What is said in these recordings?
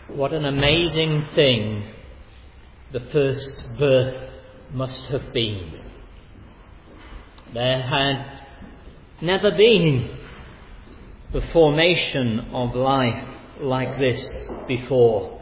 What an amazing thing the first birth must have been. There had never been the formation of life like this before.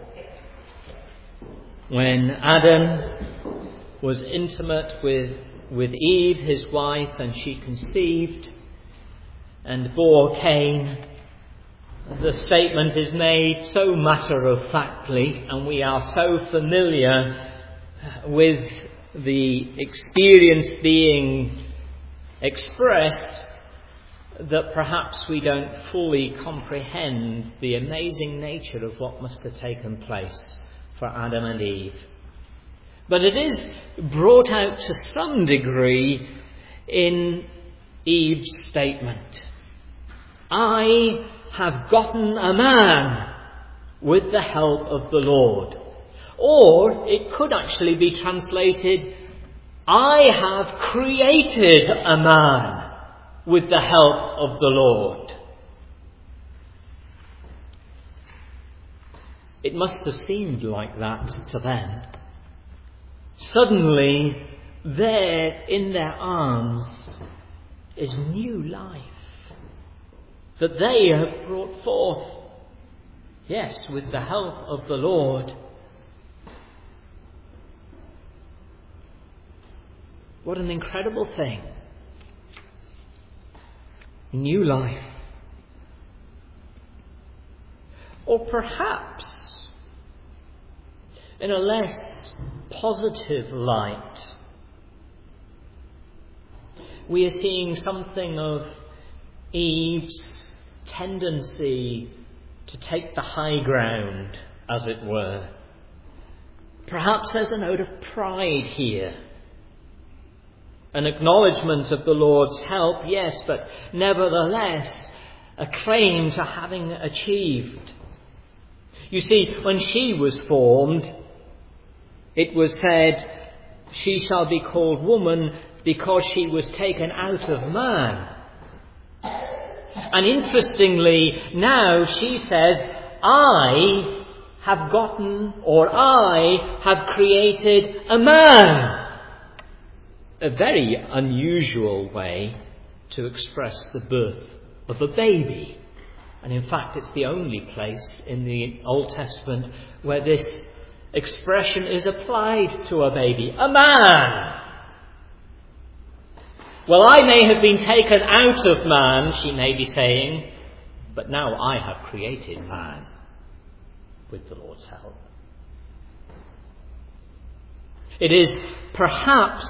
When Adam was intimate with Eve, his wife, and she conceived and bore Cain, the statement is made so matter-of-factly, and we are so familiar with the experience being expressed that perhaps we don't fully comprehend the amazing nature of what must have taken place for Adam and Eve. But it is brought out to some degree in Eve's statement. I have gotten a man with the help of the Lord. Or it could actually be translated, I have created a man with the help of the Lord. It must have seemed like that to them. Suddenly, there in their arms is new life that they have brought forth. Yes, with the help of the Lord. What an incredible thing. New life. Or perhaps, in a less positive light, we are seeing something of Eve's tendency to take the high ground, as it were. Perhaps there's a note of pride here. An acknowledgement of the Lord's help, yes, but nevertheless a claim to having achieved. You see, when she was formed, it was said, she shall be called woman because she was taken out of man. And interestingly, now she says, I have gotten, or I have created a man. A very unusual way to express the birth of a baby. And in fact, it's the only place in the Old Testament where this expression is applied to a baby. A man! Well, I may have been taken out of man, she may be saying, but now I have created man with the Lord's help. It is perhaps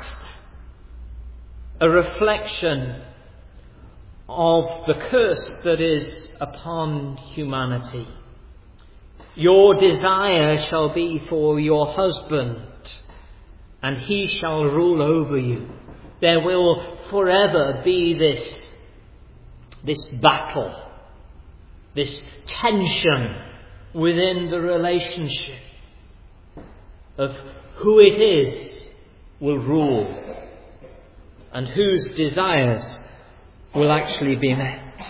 a reflection of the curse that is upon humanity. Your desire shall be for your husband, and he shall rule over you. There will forever be this battle, this tension within the relationship of who it is will rule and whose desires will actually be met.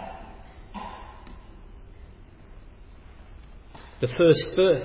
The first birth.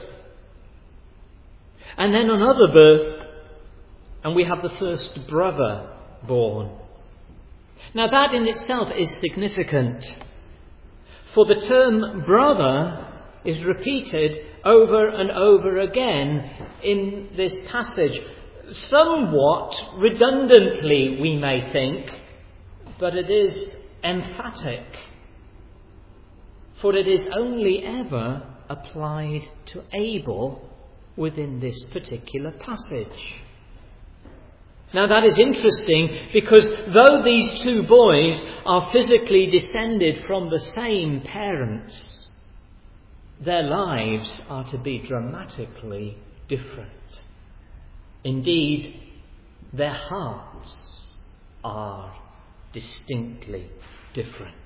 And then another birth, and we have the first brother born. Now that in itself is significant, for the term brother is repeated over and over again in this passage. Somewhat redundantly, we may think, but it is emphatic, for it is only ever applied to Abel within this particular passage. Now that is interesting because though these two boys are physically descended from the same parents, their lives are to be dramatically different. Indeed, their hearts are distinctly different.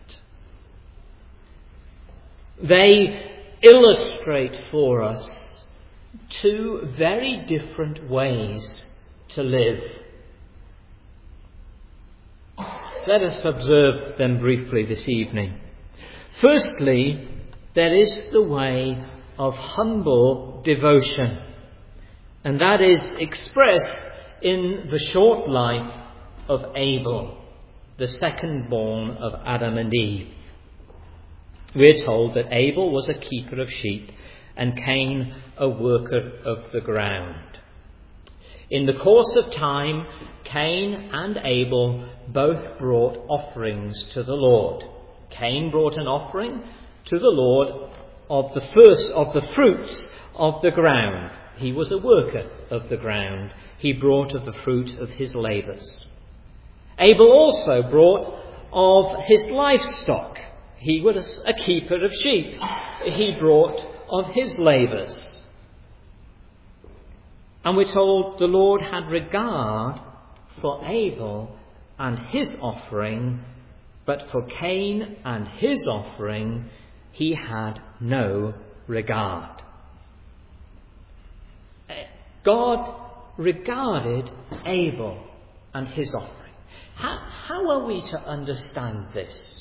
They illustrate for us two very different ways to live. Let us observe them briefly this evening. Firstly, there is the way of humble devotion. And that is expressed in the short life of Abel, the second-born of Adam and Eve. We're told that Abel was a keeper of sheep and Cain a worker of the ground. In the course of time, Cain and Abel both brought offerings to the Lord. Cain brought an offering to the Lord of the fruits of the ground. He was a worker of the ground. He brought of the fruit of his labours. Abel also brought of his livestock. He was a keeper of sheep. He brought of his labours. And we're told the Lord had regard for Abel and his offering, but for Cain and his offering he had no regard. God regarded Abel and his offering. How are we to understand this?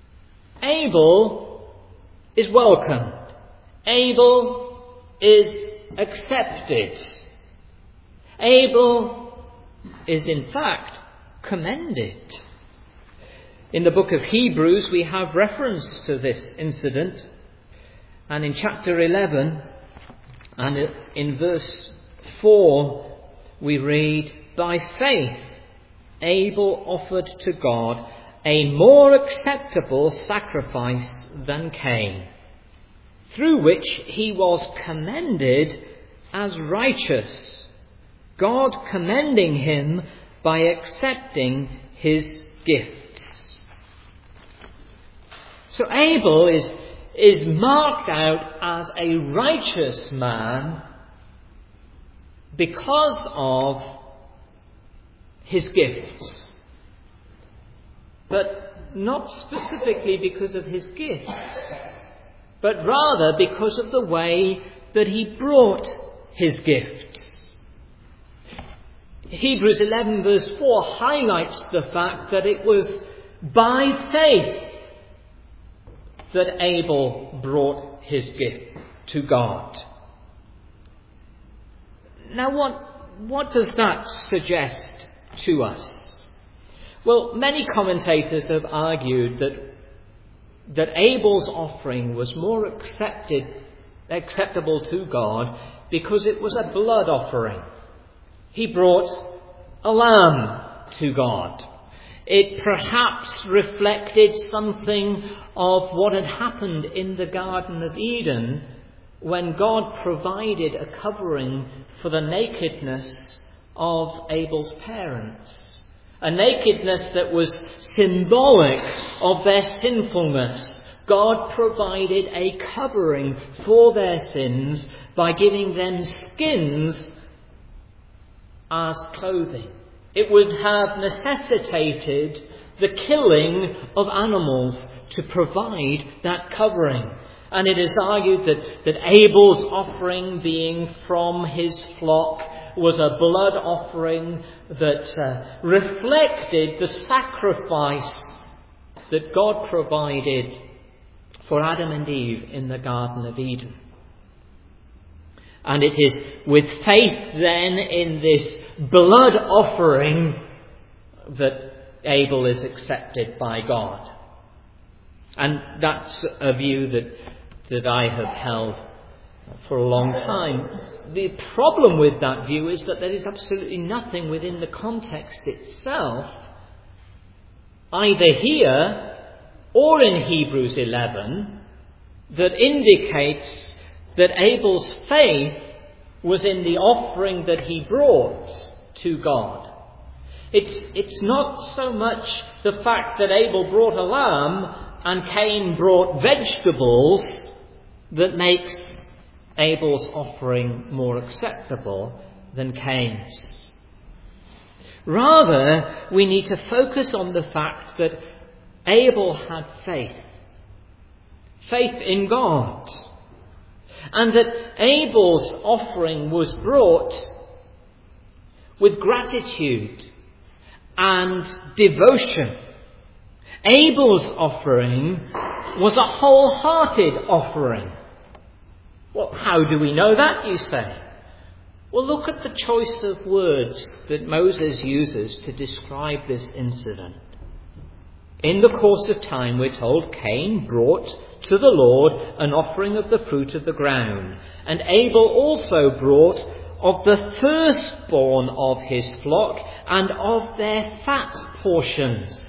Abel is welcomed. Abel is accepted. Abel is in fact commended. In the book of Hebrews we have reference to this incident, and in chapter 11 and in verse 4 we read, "By faith Abel offered to God a more acceptable sacrifice than Cain, through which he was commended as righteous, God commending him by accepting his gifts." So Abel is marked out as a righteous man because of his gifts. But not specifically because of his gifts, but rather because of the way that he brought his gifts. Hebrews 11 verse 4 highlights the fact that it was by faith that Abel brought his gift to God. Now what does that suggest to us? Well, many commentators have argued that Abel's offering was more acceptable to God because it was a blood offering. He brought a lamb to God. It perhaps reflected something of what had happened in the Garden of Eden when God provided a covering for the nakedness of Abel's parents. A nakedness that was symbolic of their sinfulness. God provided a covering for their sins by giving them skins as clothing. It would have necessitated the killing of animals to provide that covering. And it is argued that Abel's offering, being from his flock, was a blood offering that reflected the sacrifice that God provided for Adam and Eve in the Garden of Eden. And it is with faith then in this blood offering that Abel is accepted by God. And that's a view that I have held for a long time. The problem with that view is that there is absolutely nothing within the context itself, either here or in Hebrews 11, that indicates that Abel's faith was in the offering that he brought to God. It's not so much the fact that Abel brought a lamb and Cain brought vegetables that makes Abel's offering more acceptable than Cain's. Rather, we need to focus on the fact that Abel had faith in God, and that Abel's offering was brought with gratitude and devotion. Abel's offering was a wholehearted offering. Well, how do we know that, you say? Well, look at the choice of words that Moses uses to describe this incident. In the course of time, we're told, Cain brought to the Lord an offering of the fruit of the ground, and Abel also brought of the firstborn of his flock and of their fat portions.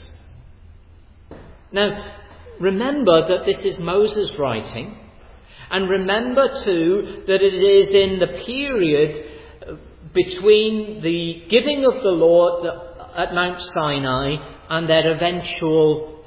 Now, remember that this is Moses writing, and remember too that it is in the period between the giving of the law at Mount Sinai and their eventual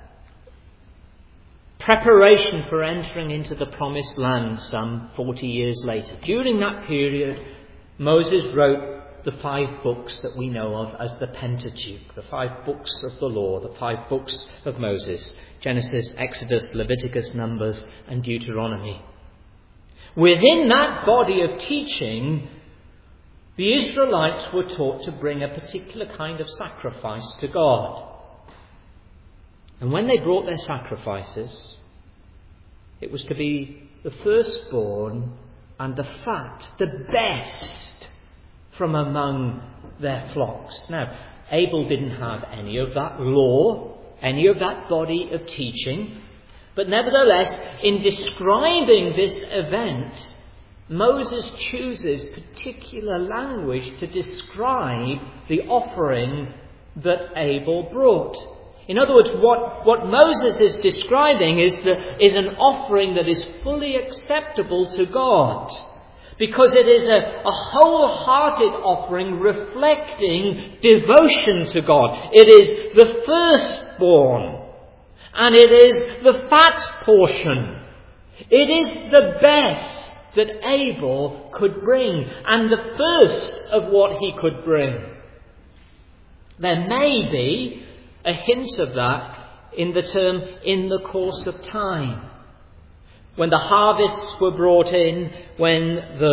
preparation for entering into the promised land some 40 years later. During that period, Moses wrote the 5 books that we know of as the Pentateuch, the 5 books of the law, the 5 books of Moses: Genesis, Exodus, Leviticus, Numbers, and Deuteronomy. Within that body of teaching, the Israelites were taught to bring a particular kind of sacrifice to God. And when they brought their sacrifices, it was to be the firstborn and the fat, the best from among their flocks. Now, Abel didn't have any of that law, any of that body of teaching, but nevertheless, in describing this event, Moses chooses particular language to describe the offering that Abel brought. In other words, what Moses is describing is an offering that is fully acceptable to God, because it is a wholehearted offering reflecting devotion to God. It is the firstborn, and it is the fat portion. It is the best that Abel could bring, and the first of what he could bring. There may be a hint of that in the term "in the course of time." When the harvests were brought in, when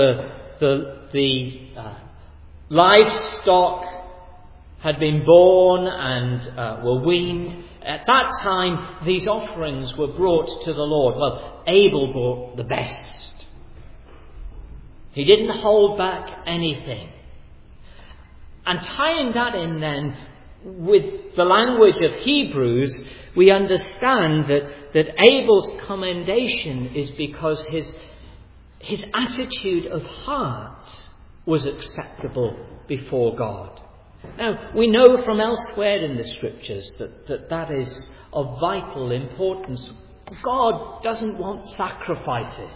the livestock had been born and were weaned, at that time these offerings were brought to the Lord. Well, Abel brought the best. He didn't hold back anything. And tying that in then with the language of Hebrews, we understand that Abel's commendation is because his attitude of heart was acceptable before God. Now, we know from elsewhere in the Scriptures that is of vital importance. God doesn't want sacrifices.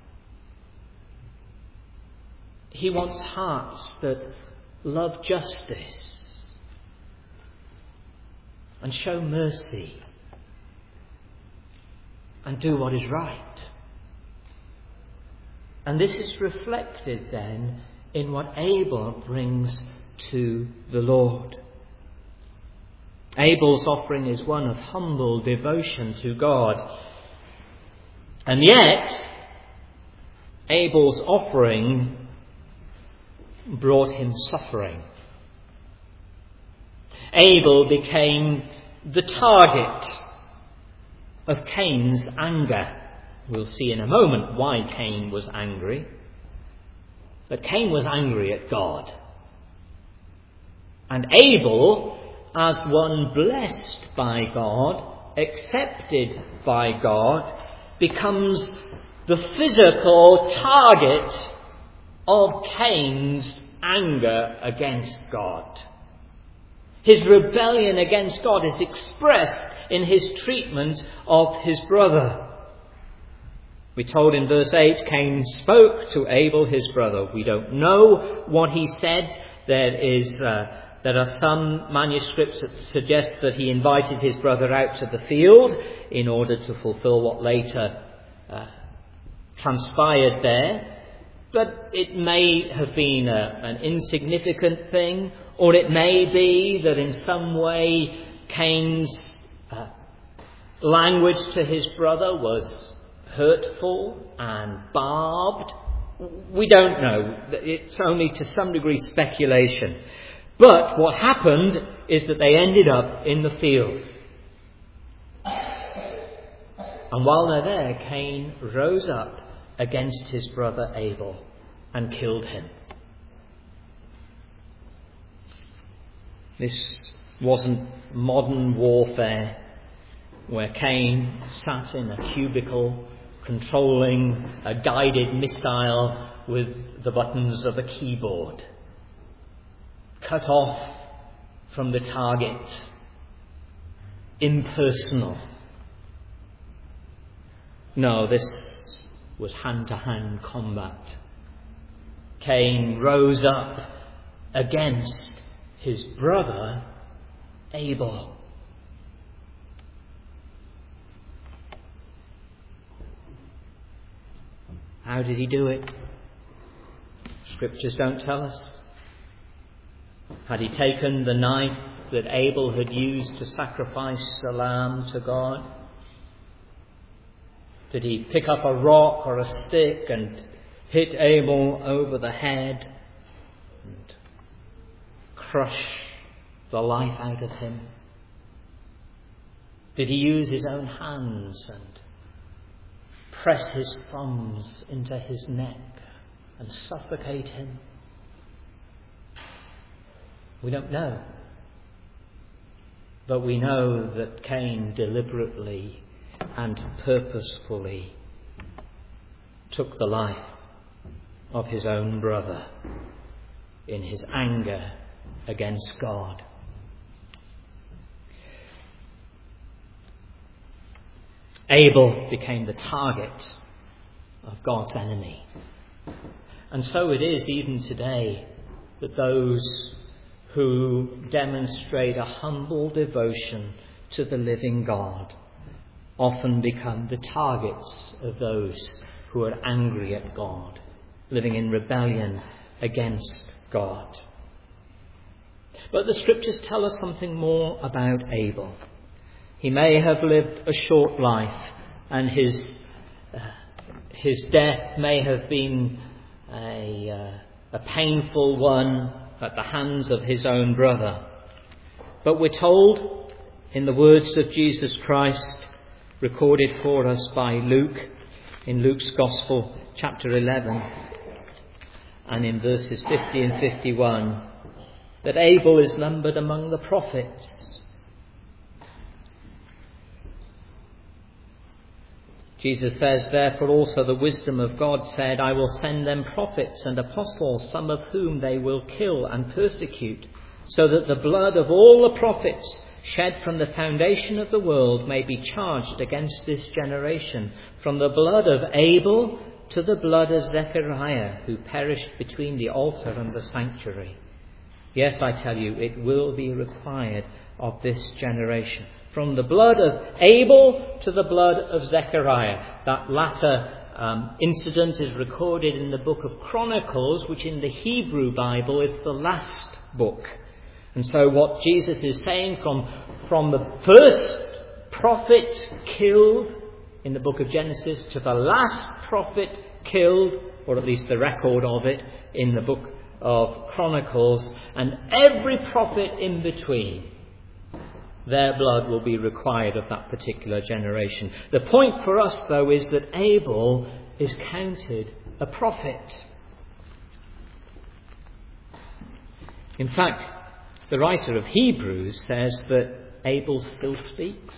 He wants hearts that love justice and show mercy and do what is right. And this is reflected then in what Abel brings to the Lord. Abel's offering is one of humble devotion to God. And yet, Abel's offering brought him suffering. Abel became the target of Cain's anger. We'll see in a moment why Cain was angry. But Cain was angry at God. And Abel, as one blessed by God, accepted by God, becomes the physical target of Cain's anger against God. His rebellion against God is expressed in his treatment of his brother. We're told in verse 8, Cain spoke to Abel his brother. We don't know what he said. There are some manuscripts that suggest that he invited his brother out to the field in order to fulfill what later transpired there. But it may have been an insignificant thing, or it may be that in some way Cain's language to his brother was hurtful and barbed. We don't know. It's only to some degree speculation. But what happened is that they ended up in the field. And while they're there, Cain rose up against his brother Abel and killed him. This wasn't modern warfare where Cain sat in a cubicle controlling a guided missile with the buttons of a keyboard, cut off from the target, impersonal. No, this was hand-to-hand combat. Cain rose up against his brother Abel. How did he do it? Scriptures don't tell us. Had he taken the knife that Abel had used to sacrifice the lamb to God? Did he pick up a rock or a stick and hit Abel over the head and crush the life out of him? Did he use his own hands and press his thumbs into his neck and suffocate him? We don't know. But we know that Cain deliberately and purposefully took the life of his own brother in his anger against God. Abel became the target of God's enemy. And so it is even today that those who demonstrate a humble devotion to the living God often become the targets of those who are angry at God, living in rebellion against God. But the scriptures tell us something more about Abel. He may have lived a short life, and his death may have been a painful one at the hands of his own brother. But we're told in the words of Jesus Christ, recorded for us by Luke, in Luke's Gospel, chapter 11, and in verses 50 and 51, that Abel is numbered among the prophets. Jesus says, therefore also the wisdom of God said, I will send them prophets and apostles, some of whom they will kill and persecute, so that the blood of all the prophets shed from the foundation of the world may be charged against this generation, from the blood of Abel to the blood of Zechariah, who perished between the altar and the sanctuary. Yes, I tell you, it will be required of this generation. From the blood of Abel to the blood of Zechariah. That latter incident is recorded in the book of Chronicles, which in the Hebrew Bible is the last book. And so what Jesus is saying, from the first prophet killed in the book of Genesis to the last prophet killed, or at least the record of it, in the book of Chronicles, and every prophet in between, their blood will be required of that particular generation. The point for us, though, is that Abel is counted a prophet. In fact, the writer of Hebrews says that Abel still speaks.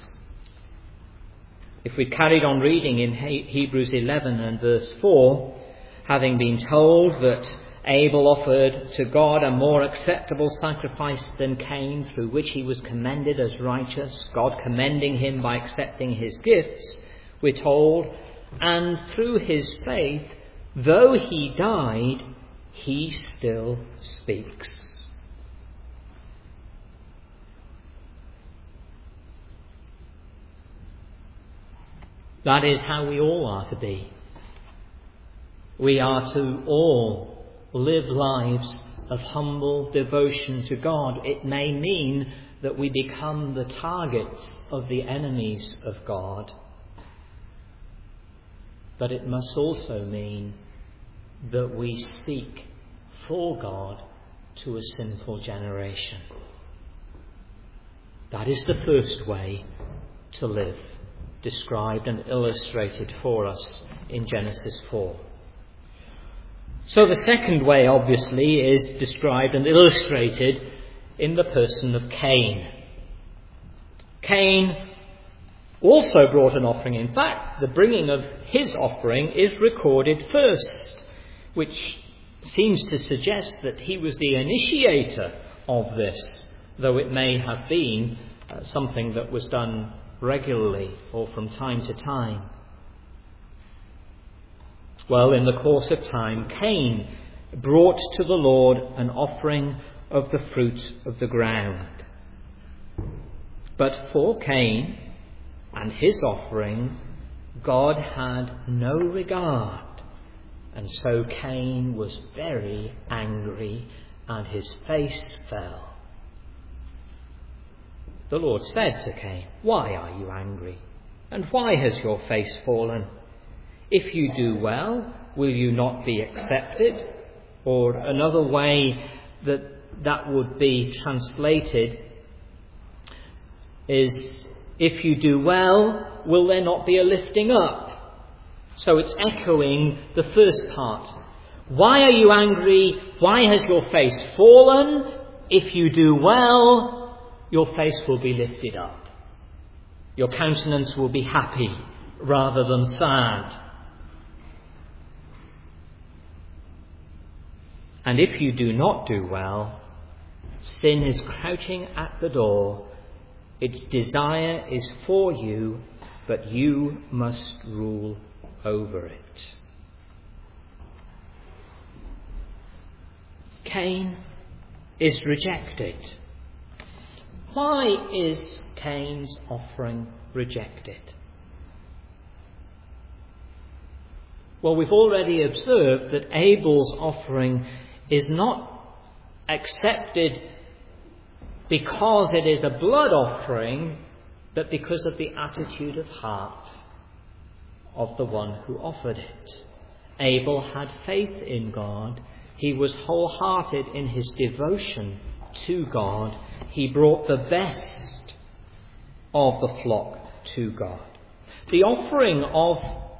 If we carried on reading in Hebrews 11 and verse 4, having been told that Abel offered to God a more acceptable sacrifice than Cain, through which he was commended as righteous, God commending him by accepting his gifts, we're told, and through his faith, though he died, he still speaks. That is how we all are to be. We are to all live lives of humble devotion to God. It may mean that we become the targets of the enemies of God. But it must also mean that we speak for God to a sinful generation. That is the first way to live, described and illustrated for us in Genesis 4. So the second way, obviously, is described and illustrated in the person of Cain. Cain also brought an offering. In fact, the bringing of his offering is recorded first, which seems to suggest that he was the initiator of this, though it may have been something that was done regularly or from time to time. Well, in the course of time, Cain brought to the Lord an offering of the fruit of the ground. But for Cain and his offering, God had no regard. And so Cain was very angry, and his face fell. The Lord said to Cain, "Why are you angry? And why has your face fallen? If you do well, will you not be accepted?" Or another way that would be translated is, "If you do well, will there not be a lifting up?" So it's echoing the first part. Why are you angry? Why has your face fallen? If you do well, your face will be lifted up. Your countenance will be happy rather than sad. And if you do not do well, sin is crouching at the door. Its desire is for you, but you must rule over it. Cain is rejected. Why is Cain's offering rejected? Well, we've already observed that Abel's offering is not accepted because it is a blood offering, but because of the attitude of heart of the one who offered it. Abel had faith in God. He was wholehearted in his devotion to God. He brought the best of the flock to God. The offering of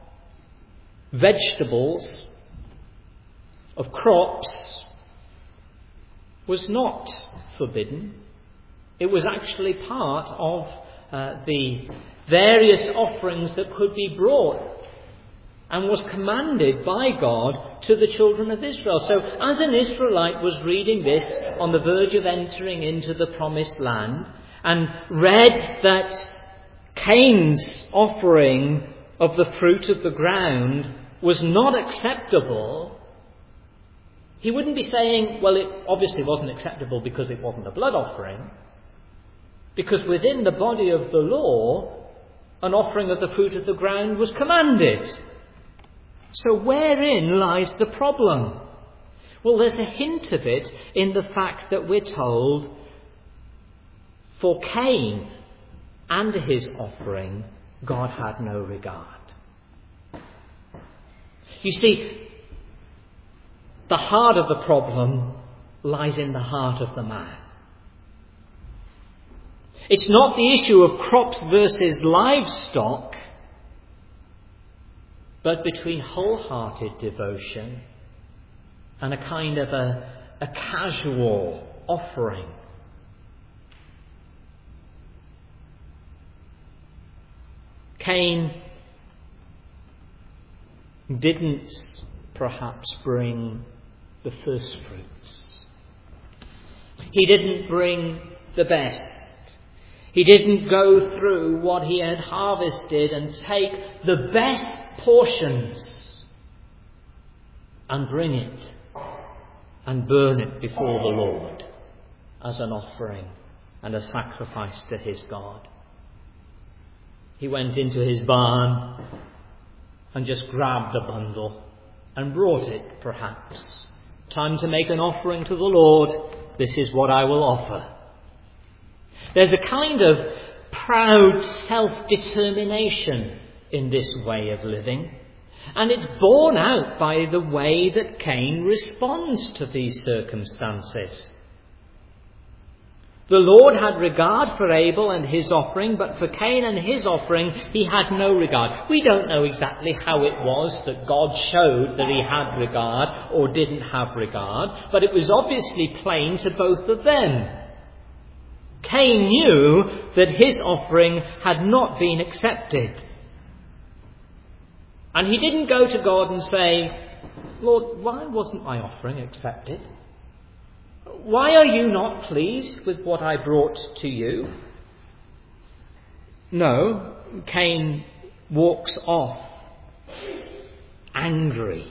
vegetables, of crops, was not forbidden. It was actually part of the various offerings that could be brought, and was commanded by God to the children of Israel. So as an Israelite was reading this on the verge of entering into the promised land, and read that Cain's offering of the fruit of the ground was not acceptable, he wouldn't be saying, well, it obviously wasn't acceptable because it wasn't a blood offering. Because within the body of the law, an offering of the fruit of the ground was commanded. So wherein lies the problem? Well, there's a hint of it in the fact that we're told, for Cain and his offering, God had no regard. You see, the heart of the problem lies in the heart of the man. It's not the issue of crops versus livestock, but between wholehearted devotion and a kind of a casual offering. Cain didn't perhaps bring the first fruits. He didn't bring the best. He didn't go through what he had harvested and take the best portions and bring it and burn it before the Lord as an offering and a sacrifice to his God. He went into his barn and just grabbed a bundle and brought it, perhaps. Time to make an offering to the Lord. This is what I will offer. There's a kind of proud self-determination in this way of living, and it's borne out by the way that Cain responds to these circumstances. The Lord had regard for Abel and his offering, but for Cain and his offering he had no regard. We don't know exactly how it was that God showed that he had regard or didn't have regard, but it was obviously plain to both of them. Cain knew that his offering had not been accepted. And he didn't go to God and say, "Lord, why wasn't my offering accepted? Why are you not pleased with what I brought to you?" No, Cain walks off angry.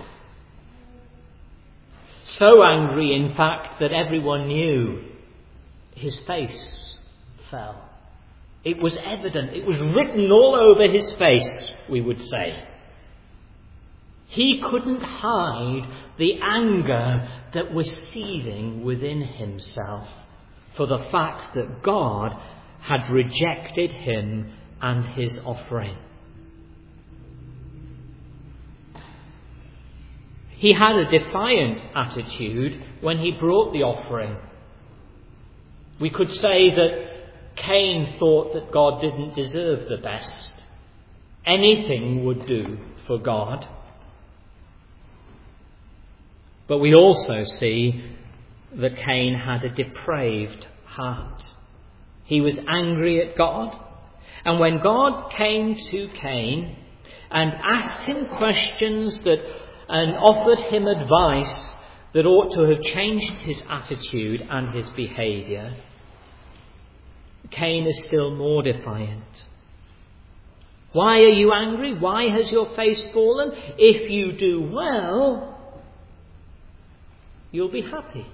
So angry, in fact, that everyone knew. His face fell. It was evident. It was written all over his face, we would say. He couldn't hide the anger that was seething within himself for the fact that God had rejected him and his offering. He had a defiant attitude when he brought the offering. We could say that Cain thought that God didn't deserve the best. Anything would do for God. But we also see that Cain had a depraved heart. He was angry at God. And when God came to Cain and asked him questions and offered him advice that ought to have changed his attitude and his behaviour, Cain is still more defiant. "Why are you angry? Why has your face fallen? If you do well, you'll be happy."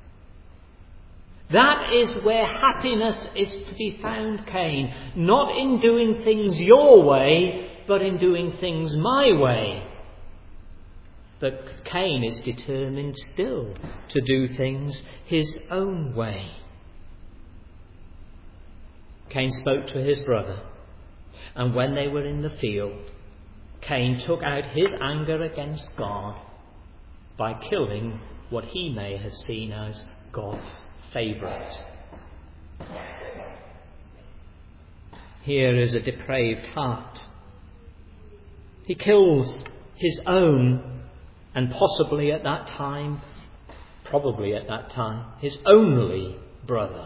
That is where happiness is to be found, Cain. Not in doing things your way, but in doing things my way. But Cain is determined still to do things his own way. Cain spoke to his brother, and when they were in the field, Cain took out his anger against God by killing what he may have seen as God's favourite. Here is a depraved heart. He kills his own, and probably at that time, his only brother.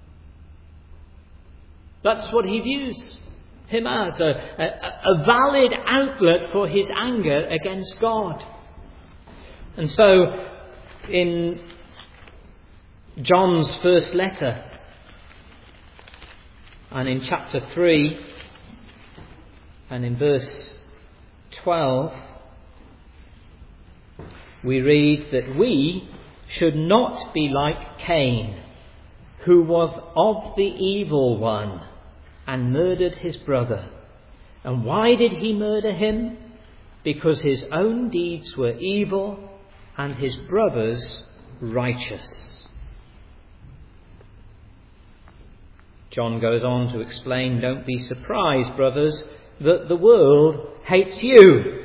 That's what he views him as, a valid outlet for his anger against God. And so, in John's first letter, and in chapter 3, and in verse 12, we read that we should not be like Cain, who was of the evil one and murdered his brother. And why did he murder him? Because his own deeds were evil and his brother's righteous. John goes on to explain, "Don't be surprised, brothers, that the world hates you.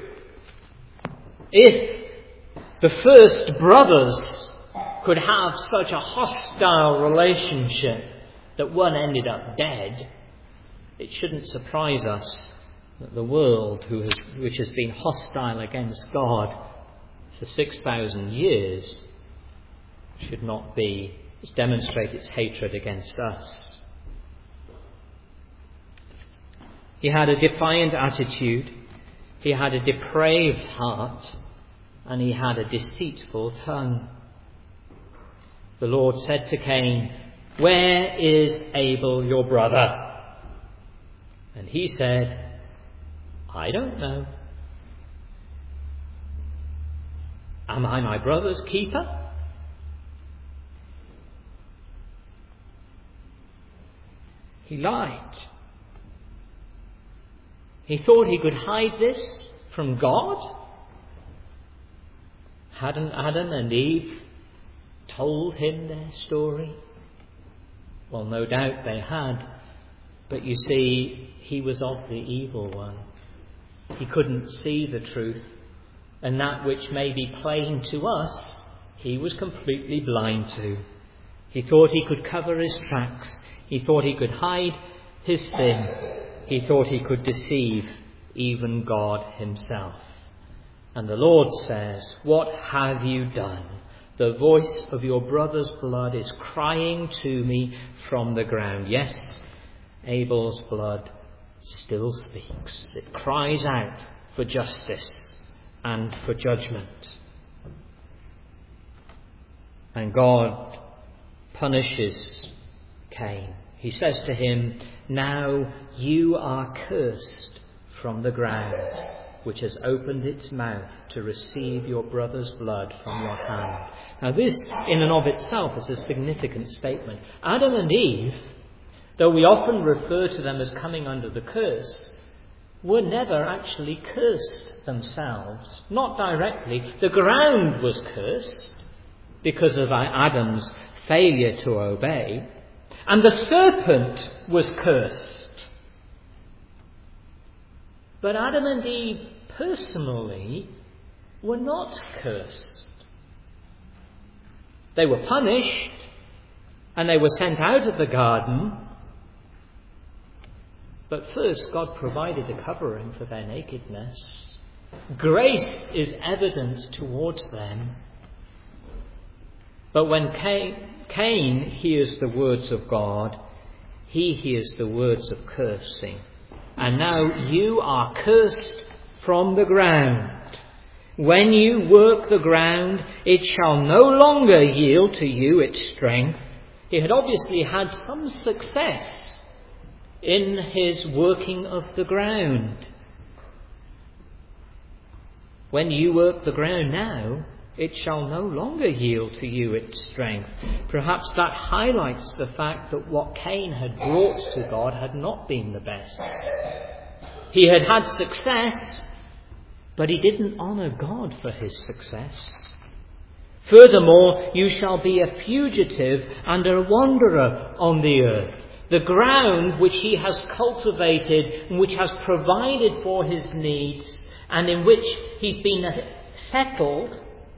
If the first brothers could have such a hostile relationship that one ended up dead, it shouldn't surprise us that the world, which has been hostile against God for 6,000 years, should not demonstrate its hatred against us." He had a defiant attitude, he had a depraved heart, and he had a deceitful tongue. The Lord said to Cain, "Where is Abel your brother?" And he said, "I don't know. Am I my brother's keeper?" He lied. He thought he could hide this from God. Hadn't Adam and Eve told him their story? Well, no doubt they had. But you see, he was of the evil one. He couldn't see the truth. And that which may be plain to us, he was completely blind to. He thought he could cover his tracks. He thought he could hide his sin. He thought he could deceive even God himself. And the Lord says, "What have you done? The voice of your brother's blood is crying to me from the ground." Yes, Abel's blood still speaks. It cries out for justice and for judgment. And God punishes Cain. He says to him, "Now you are cursed from the ground, which has opened its mouth to receive your brother's blood from your hand." Now this, in and of itself, is a significant statement. Adam and Eve, though we often refer to them as coming under the curse, were never actually cursed themselves. Not directly. The ground was cursed because of Adam's failure to obey. And the serpent was cursed. But Adam and Eve personally were not cursed. They were punished and they were sent out of the garden. But first, God provided a covering for their nakedness. Grace is evident towards them. But when Cain hears the words of God, he hears the words of cursing. "And now you are cursed from the ground. When you work the ground, it shall no longer yield to you its strength." He had obviously had some success in his working of the ground. When you work the ground now, it shall no longer yield to you its strength. Perhaps that highlights the fact that what Cain had brought to God had not been the best. He had had success, but he didn't honour God for his success. "Furthermore, you shall be a fugitive and a wanderer on the earth." The ground which he has cultivated and which has provided for his needs and in which he's been settled,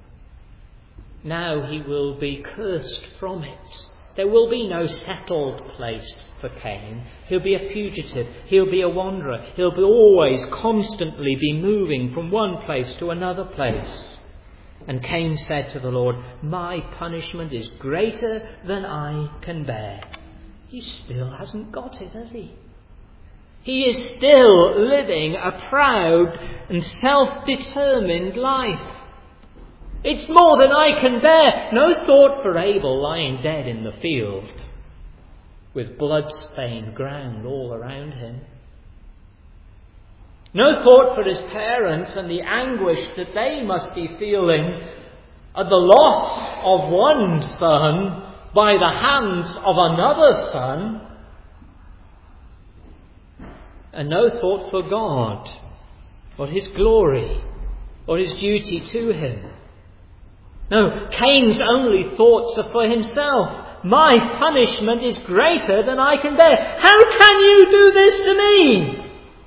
now he will be cursed from it. There will be no settled place for Cain. He'll be a fugitive. He'll be a wanderer. He'll be always, constantly be moving from one place to another place. And Cain said to the Lord, "My punishment is greater than I can bear." He still hasn't got it, has he? He is still living a proud and self-determined life. "It's more than I can bear." No thought for Abel lying dead in the field with blood-stained ground all around him. No thought for his parents and the anguish that they must be feeling at the loss of one son by the hands of another son. And no thought for God or his glory or his duty to him. No, Cain's only thoughts are for himself. "My punishment is greater than I can bear. How can you do this to me?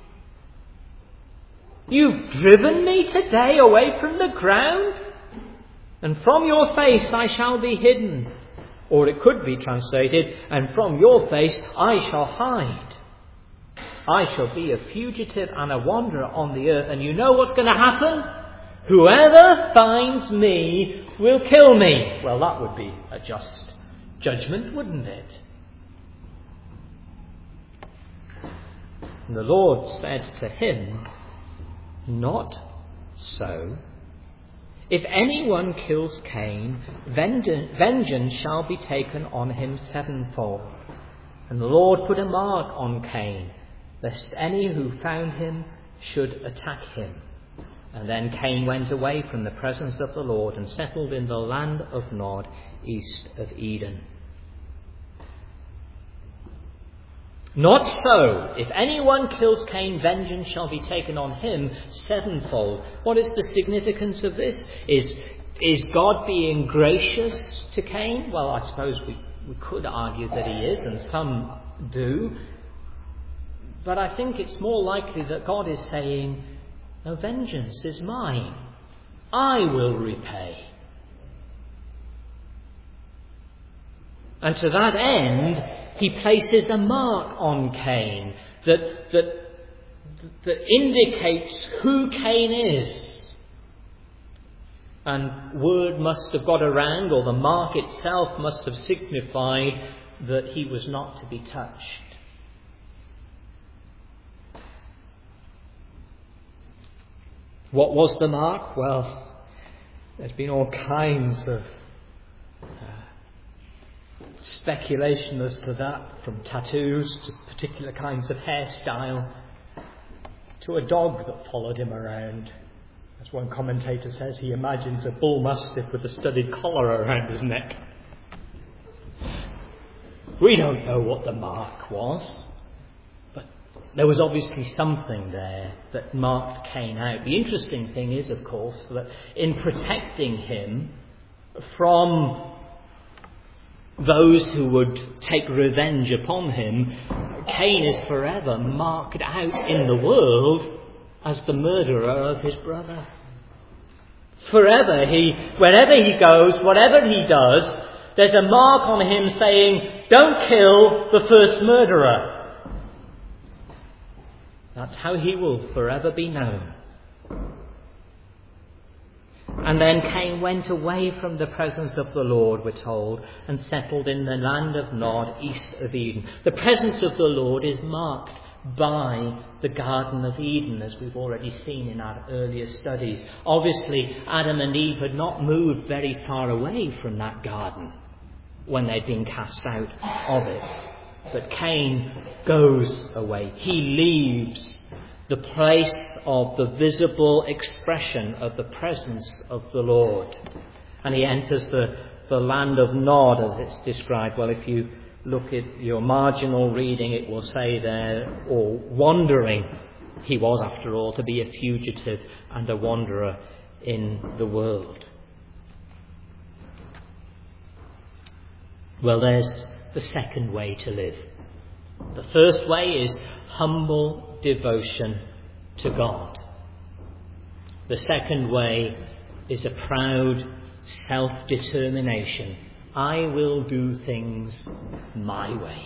You've driven me today away from the ground, and from your face I shall be hidden." Or it could be translated, "And from your face I shall hide." I shall be a fugitive and a wanderer on the earth, and you know what's going to happen? Whoever finds me will kill me. Well, that would be a just judgment, wouldn't it? And the Lord said to him, "Not so. If anyone kills Cain, vengeance shall be taken on him sevenfold." And the Lord put a mark on Cain, lest any who found him should attack him. And then Cain went away from the presence of the Lord and settled in the land of Nod, east of Eden. "Not so. If anyone kills Cain, vengeance shall be taken on him sevenfold." What is the significance of this? Is God being gracious to Cain? Well, I suppose we could argue that he is, and some do. But I think it's more likely that God is saying, "No, vengeance is mine. I will repay." And to that end, he places a mark on Cain that indicates who Cain is. And word must have got around, or the mark itself must have signified that he was not to be touched. What was the mark? Well, there's been all kinds of speculation as to that, from tattoos to particular kinds of hairstyle to a dog that followed him around. As one commentator says, he imagines a bull mastiff with a studded collar around his neck. We don't know what the mark was, but there was obviously something there that marked Cain out. The interesting thing is, of course, that in protecting him from those who would take revenge upon him, Cain is forever marked out in the world as the murderer of his brother. Forever, wherever he goes, whatever he does, there's a mark on him saying, don't kill the first murderer. That's how he will forever be known. And then Cain went away from the presence of the Lord, we're told, and settled in the land of Nod, east of Eden. The presence of the Lord is marked by the Garden of Eden, as we've already seen in our earlier studies. Obviously, Adam and Eve had not moved very far away from that garden when they'd been cast out of it. But Cain goes away. He leaves the place of the visible expression of the presence of the Lord. And he enters the land of Nod, as it's described. Well, if you look at your marginal reading, it will say there, or wandering. He was, after all, to be a fugitive and a wanderer in the world. Well, there's the second way to live. The first way is humble devotion to God. The second way is a proud self-determination. I will do things my way.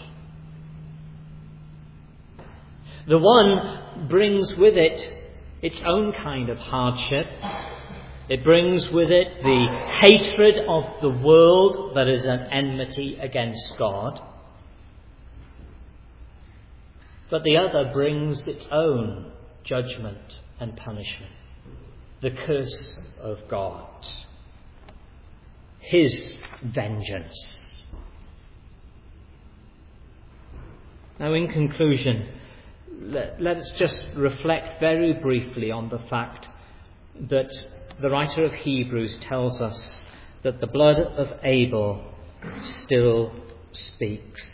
The one brings with it its own kind of hardship. It brings with it the hatred of the world that is an enmity against God. But the other brings its own judgment and punishment. The curse of God. His vengeance. Now, in conclusion, let us just reflect very briefly on the fact that the writer of Hebrews tells us that the blood of Abel still speaks.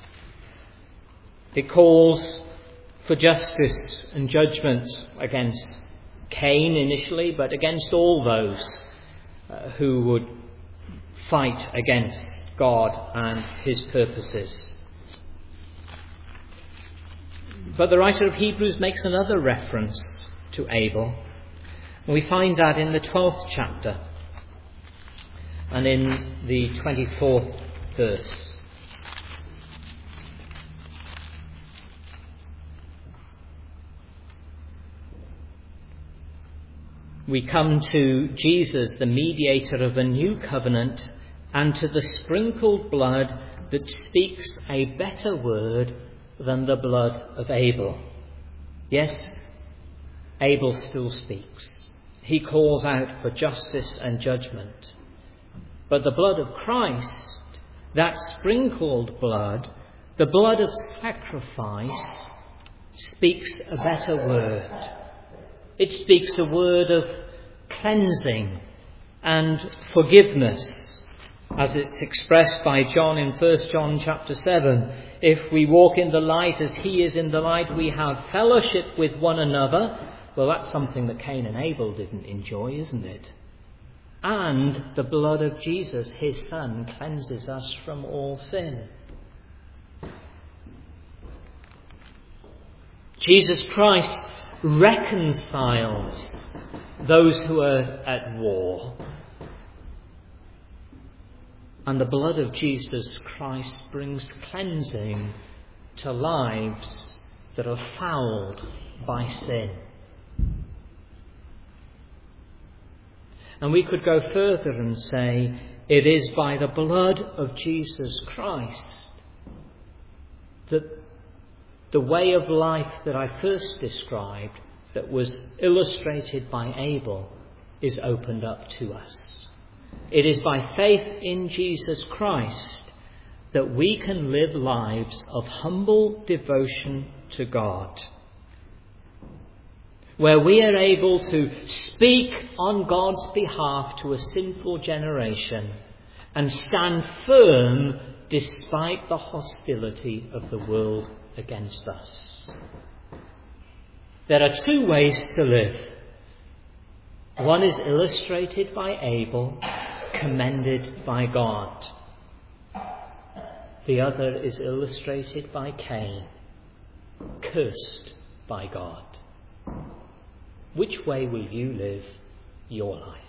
It calls for justice and judgment against Cain initially, but against all those who would fight against God and his purposes. But the writer of Hebrews makes another reference to Abel. And we find that in the 12th chapter and in the 24th verse. We come to Jesus, the mediator of a new covenant, and to the sprinkled blood that speaks a better word than the blood of Abel. Yes, Abel still speaks. He calls out for justice and judgment. But the blood of Christ, that sprinkled blood, the blood of sacrifice, speaks a better word. It speaks a word of cleansing and forgiveness, as it's expressed by John in 1 John chapter 7. If we walk in the light as he is in the light, we have fellowship with one another. Well, that's something that Cain and Abel didn't enjoy, isn't it? And the blood of Jesus, his son, cleanses us from all sin. Jesus Christ reconciles those who are at war. And the blood of Jesus Christ brings cleansing to lives that are fouled by sin. And we could go further and say, it is by the blood of Jesus Christ that the way of life that I first described, that was illustrated by Abel, is opened up to us. It is by faith in Jesus Christ that we can live lives of humble devotion to God, where we are able to speak on God's behalf to a sinful generation and stand firm despite the hostility of the world against us. There are two ways to live. One is illustrated by Abel, commended by God. The other is illustrated by Cain, cursed by God. Which way will you live your life?